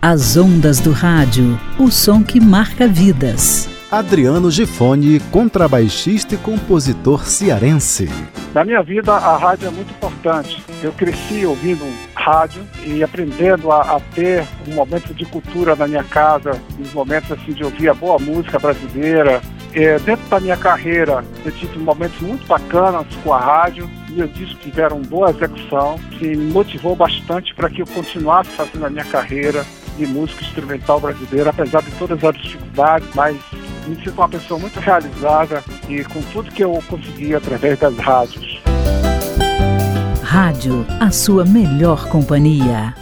As ondas do rádio, o som que marca vidas. Adriano Gifone, contrabaixista e compositor cearense. Na minha vida, a rádio é muito importante. Eu cresci ouvindo rádio e aprendendo a ter um momento de cultura na minha casa, uns momentos assim de ouvir a boa música brasileira. Dentro da minha carreira, eu tive momentos muito bacanas com a rádio. Meus discos tiveram boa execução, que me motivou bastante para que eu continuasse fazendo a minha carreira de música instrumental brasileira, apesar de todas as dificuldades, mas me sinto uma pessoa muito realizada e com tudo que eu consegui através das rádios. Rádio, a sua melhor companhia.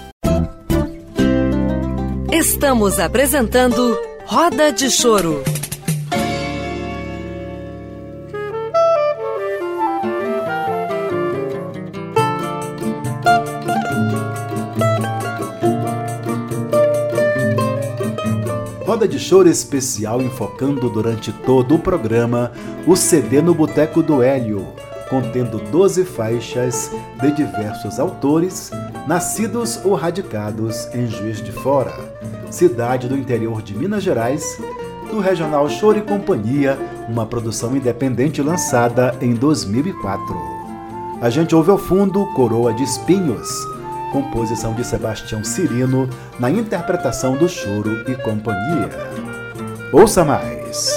Estamos apresentando Roda de Choro. Roda de Choro especial enfocando durante todo o programa o CD no Boteco do Hélio, contendo 12 faixas de diversos autores, nascidos ou radicados em Juiz de Fora, cidade do interior de Minas Gerais, do Regional Choro e Companhia, uma produção independente lançada em 2004. A gente ouve ao fundo Coroa de Espinhos, composição de Sebastião Cirino, na interpretação do Choro e Companhia. Ouça mais!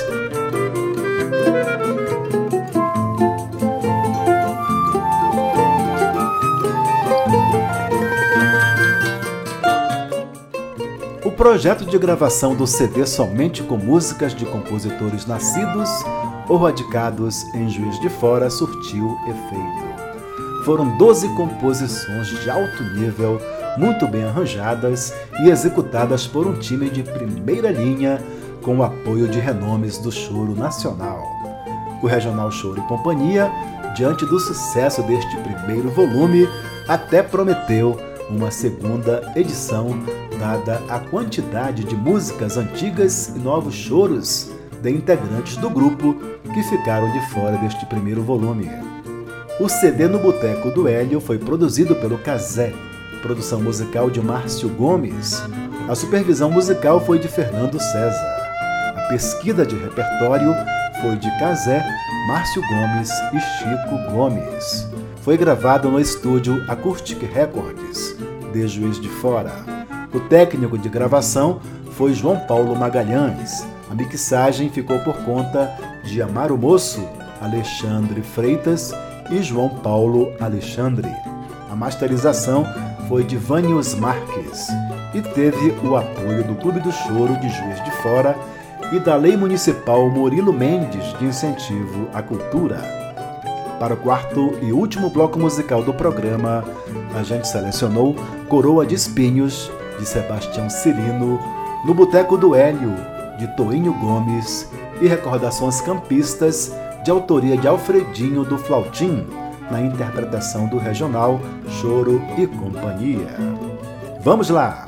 O projeto de gravação do CD somente com músicas de compositores nascidos ou radicados em Juiz de Fora surtiu efeito. Foram 12 composições de alto nível, muito bem arranjadas e executadas por um time de primeira linha com o apoio de renomes do choro nacional. O Regional Choro e Companhia, diante do sucesso deste primeiro volume, até prometeu uma segunda edição, dada a quantidade de músicas antigas e novos choros de integrantes do grupo que ficaram de fora deste primeiro volume. O CD no Boteco do Hélio foi produzido pelo Cazé, produção musical de Márcio Gomes. A supervisão musical foi de Fernando César. A pesquisa de repertório foi de Cazé, Márcio Gomes e Chico Gomes. Foi gravado no estúdio Acoustic Records, de Juiz de Fora. O técnico de gravação foi João Paulo Magalhães. A mixagem ficou por conta de Amaro Moço, Alexandre Freitas e João Paulo Alexandre. A masterização foi de Vânios Marques e teve o apoio do Clube do Choro de Juiz de Fora e da Lei Municipal Murilo Mendes de Incentivo à Cultura. Para o quarto e último bloco musical do programa, a gente selecionou Coroa de Espinhos, de Sebastião Cirino, no Boteco do Hélio, de Toinho Gomes, e Recordações Campistas, de autoria de Alfredinho do Flautim, na interpretação do Regional Choro e Companhia. Vamos lá!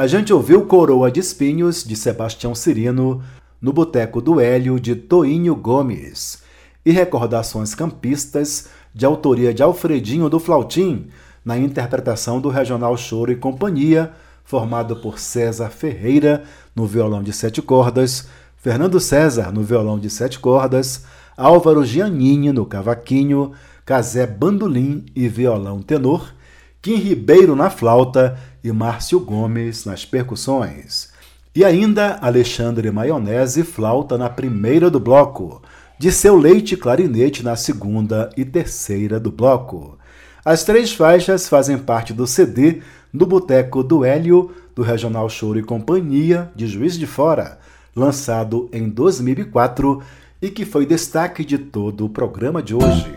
a gente ouviu Coroa de Espinhos, de Sebastião Cirino, no Boteco do Hélio, de Toinho Gomes, e Recordações Campistas, de autoria de Alfredinho do Flautim, na interpretação do Regional Choro e Companhia, formado por César Ferreira, no violão de 7 cordas, Fernando César, no violão de 7 cordas, Álvaro Giannini, no cavaquinho, Cazé Bandolim e violão tenor, Kim Ribeiro na flauta e Márcio Gomes nas percussões. E ainda Alexandre Maionese, flauta na primeira do bloco, Disseu Leite clarinete na segunda e terceira do bloco. As 3 faixas fazem parte do CD do Boteco do Hélio, do Regional Choro e Companhia, de Juiz de Fora, lançado em 2004 e que foi destaque de todo o programa de hoje.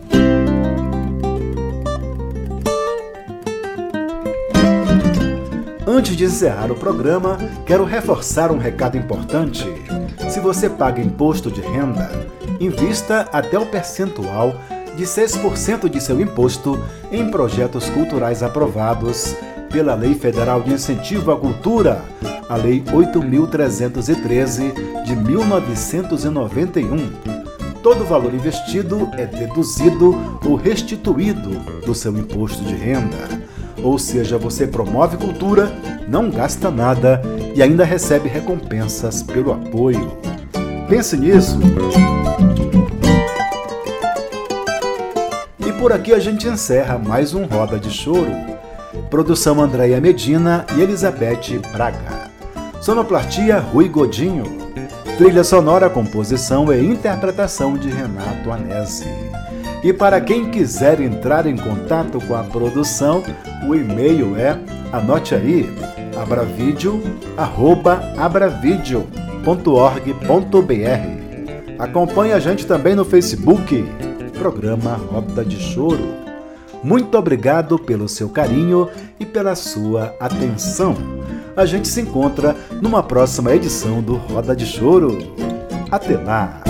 Antes de encerrar o programa, quero reforçar um recado importante. Se você paga imposto de renda, invista até o percentual de 6% de seu imposto em projetos culturais aprovados pela Lei Federal de Incentivo à Cultura, a Lei 8.313 de 1991. Todo o valor investido é deduzido ou restituído do seu imposto de renda. Ou seja, você promove cultura, não gasta nada e ainda recebe recompensas pelo apoio. Pense nisso! E por aqui a gente encerra mais um Roda de Choro. Produção Andréia Medina e Elizabeth Braga. Sonoplastia Rui Godinho. Trilha sonora, composição e interpretação de Renato Anesi. E para quem quiser entrar em contato com a produção, o e-mail é, anote aí, abravideo@abravideo.org.br. Acompanhe a gente também no Facebook, programa Roda de Choro. Muito obrigado pelo seu carinho e pela sua atenção. A gente se encontra numa próxima edição do Roda de Choro. Até lá!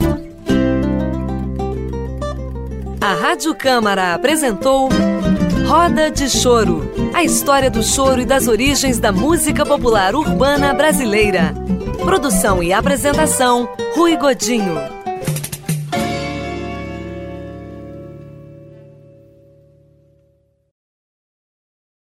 A Rádio Câmara apresentou Roda de Choro, a história do choro e das origens da música popular urbana brasileira. Produção e apresentação, Rui Godinho.